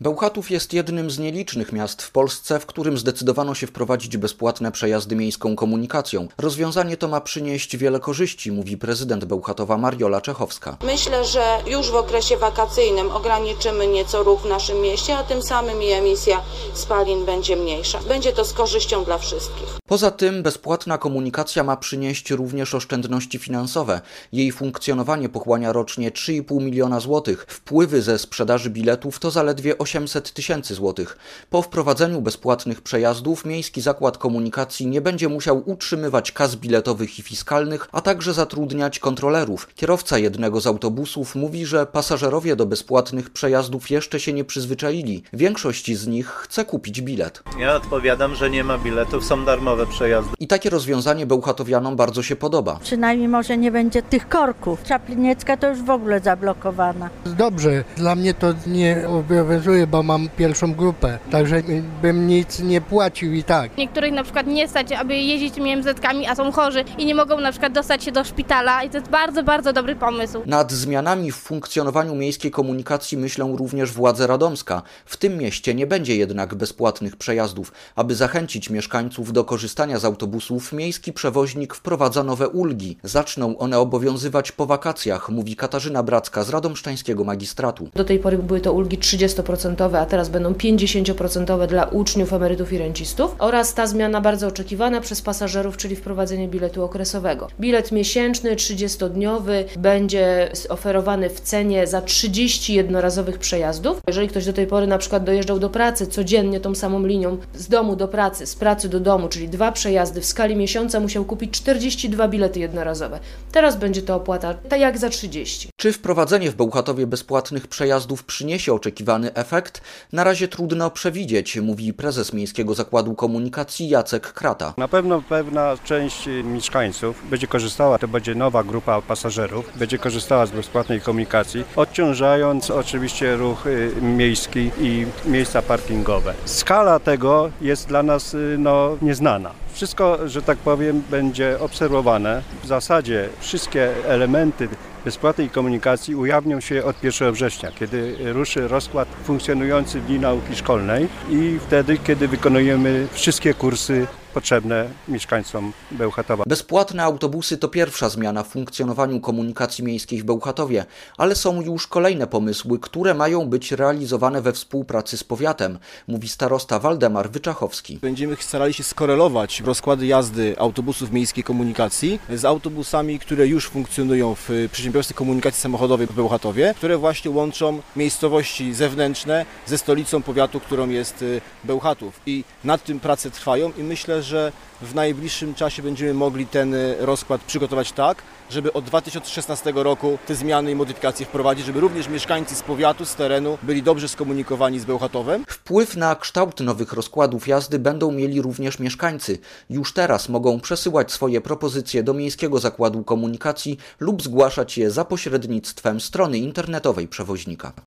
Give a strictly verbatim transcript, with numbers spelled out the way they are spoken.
Bełchatów jest jednym z nielicznych miast w Polsce, w którym zdecydowano się wprowadzić bezpłatne przejazdy miejską komunikacją. Rozwiązanie to ma przynieść wiele korzyści, mówi prezydent Bełchatowa Mariola Czechowska. Myślę, że już w okresie wakacyjnym ograniczymy nieco ruch w naszym mieście, a tym samym i emisja spalin będzie mniejsza. Będzie to z korzyścią dla wszystkich. Poza tym bezpłatna komunikacja ma przynieść również oszczędności finansowe. Jej funkcjonowanie pochłania rocznie trzy i pół miliona złotych. Wpływy ze sprzedaży biletów to zaledwie osiemset tysięcy złotych. Po wprowadzeniu bezpłatnych przejazdów Miejski Zakład Komunikacji nie będzie musiał utrzymywać kas biletowych i fiskalnych, a także zatrudniać kontrolerów. Kierowca jednego z autobusów mówi, że pasażerowie do bezpłatnych przejazdów jeszcze się nie przyzwyczaili. Większość z nich chce kupić bilet. Ja odpowiadam, że nie ma biletów, są darmowe przejazdy. I takie rozwiązanie bełchatowianom bardzo się podoba. Przynajmniej może nie będzie tych korków. Czapliniecka to już w ogóle zablokowana. Dobrze, dla mnie to nie obowiązuje, bo mam pierwszą grupę, także bym nic nie płacił i tak. Niektórych na przykład nie stać, aby jeździć tymi em zetkami, a są chorzy i nie mogą na przykład dostać się do szpitala i to jest bardzo, bardzo dobry pomysł. Nad zmianami w funkcjonowaniu miejskiej komunikacji myślą również władze Radomska. W tym mieście nie będzie jednak bezpłatnych przejazdów. Aby zachęcić mieszkańców do korzystania z autobusów, miejski przewoźnik wprowadza nowe ulgi. Zaczną one obowiązywać po wakacjach, mówi Katarzyna Bracka z Radomszczańskiego Magistratu. Do tej pory były to ulgi trzydziestoprocentowe, a teraz będą pięćdziesięcioprocentowe dla uczniów, emerytów i rencistów oraz ta zmiana bardzo oczekiwana przez pasażerów, czyli wprowadzenie biletu okresowego. Bilet miesięczny, trzydziestodniowy będzie oferowany w cenie za trzydzieści jednorazowych przejazdów. Jeżeli ktoś do tej pory na przykład dojeżdżał do pracy codziennie tą samą linią z domu do pracy, z pracy do domu, czyli dwa przejazdy w skali miesiąca, musiał kupić czterdzieści dwa bilety jednorazowe. Teraz będzie to opłata tak jak za trzydzieści. Czy wprowadzenie w Bełchatowie bezpłatnych przejazdów przyniesie oczekiwany efekt? Na razie trudno przewidzieć, mówi prezes Miejskiego Zakładu Komunikacji Jacek Krata. Na pewno pewna część mieszkańców będzie korzystała, to będzie nowa grupa pasażerów, będzie korzystała z bezpłatnej komunikacji, odciążając oczywiście ruch miejski i miejsca parkingowe. Skala tego jest dla nas no, nieznana. Wszystko, że tak powiem, będzie obserwowane. W zasadzie wszystkie elementy bezpłatnej komunikacji ujawnią się od pierwszego września, kiedy ruszy rozkład funkcjonujący w dni nauki szkolnej i wtedy, kiedy wykonujemy wszystkie kursy potrzebne mieszkańcom Bełchatowa. Bezpłatne autobusy to pierwsza zmiana w funkcjonowaniu komunikacji miejskiej w Bełchatowie, ale są już kolejne pomysły, które mają być realizowane we współpracy z powiatem, mówi starosta Waldemar Wyczachowski. Będziemy starali się skorelować rozkłady jazdy autobusów miejskiej komunikacji z autobusami, które już funkcjonują w przedsiębiorstwie komunikacji samochodowej w Bełchatowie, które właśnie łączą miejscowości zewnętrzne ze stolicą powiatu, którą jest Bełchatów. I nad tym prace trwają i myślę, że w najbliższym czasie będziemy mogli ten rozkład przygotować tak, żeby od dwa tysiące szesnastego roku te zmiany i modyfikacje wprowadzić, żeby również mieszkańcy z powiatu, z terenu byli dobrze skomunikowani z Bełchatowem. Wpływ na kształt nowych rozkładów jazdy będą mieli również mieszkańcy. Już teraz mogą przesyłać swoje propozycje do Miejskiego Zakładu Komunikacji lub zgłaszać je za pośrednictwem strony internetowej przewoźnika.